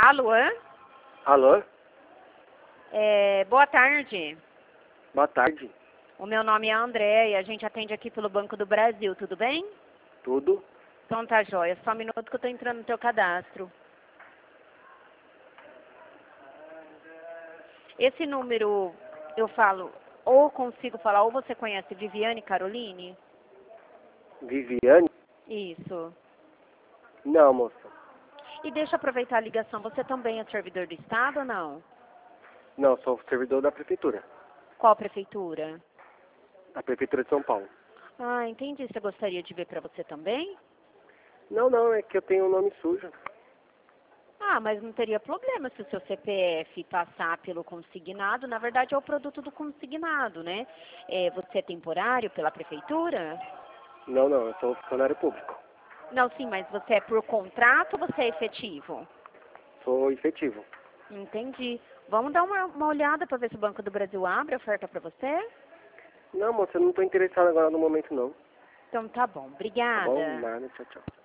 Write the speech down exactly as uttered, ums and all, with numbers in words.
Alô? Alô? É, boa tarde. Boa tarde. O meu nome é André e a gente atende aqui pelo Banco do Brasil, tudo bem? Tudo? Então tá jóia, só um minuto que eu tô entrando no teu cadastro. Esse número eu falo, ou consigo falar, ou você conhece Viviane Caroline? Viviane? Isso. Não, moça. E deixa eu aproveitar a ligação, você também é servidor do Estado ou não? Não, sou servidor da prefeitura. Qual prefeitura? Da prefeitura de São Paulo. Ah, entendi. Você gostaria de ver para você também? Não, não, é que eu tenho um nome sujo. Ah, mas não teria problema se o seu C P F passar pelo consignado. Na verdade, é o produto do consignado, né? É, você é temporário pela prefeitura? Não, não, eu sou funcionário público. Não, sim, mas você é por contrato ou você é efetivo? Sou efetivo. Entendi. Vamos dar uma, uma olhada para ver se o Banco do Brasil abre a oferta para você? Não, moça, eu não estou interessado agora no momento, não. Então tá bom. Tá bom? Obrigada. Nada, tchau, tchau.